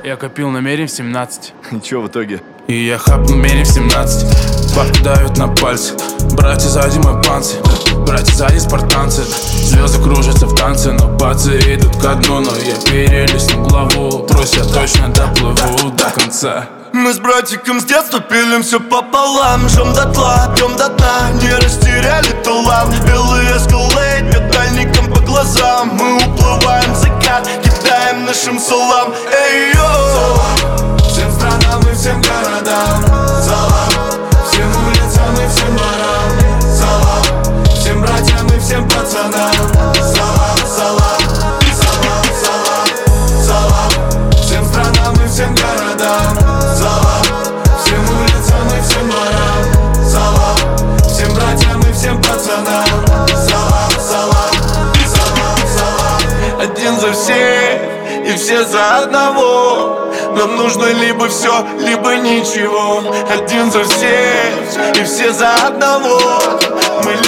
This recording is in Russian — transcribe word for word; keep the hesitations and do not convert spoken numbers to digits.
Я копил намерен в семнадцать. И чё в итоге? И я хапнул мерин в семнадцать. Бабки давят на пальцы. Братья сзади мой панцирь. Братья сзади спартанцы. Звезды кружатся в танце, но бацы идут ко дну. Но я перелистнул главу. Трось, я точно доплыву до конца. Мы с братиком с детства пилим все пополам. Жжем дотла, пьем до дна. Не растеряли талант. Белый эскалейт, метальником по глазам. Мы уплываем в закат, кидаем нашим салам. Эй-йо! Всем странам и всем городам салам, всем улицам и всем дворам салам, всем братьям и всем пацанам салам, салам, салам, салам, салам. Всем странам и всем городам салам, всем улицам и всем дворам салам, всем братьям и всем пацанам салам, салам, салам, салам. Один за всех и все за одного. Нам нужно либо все, либо ничего. Один за всех и все за одного. Мы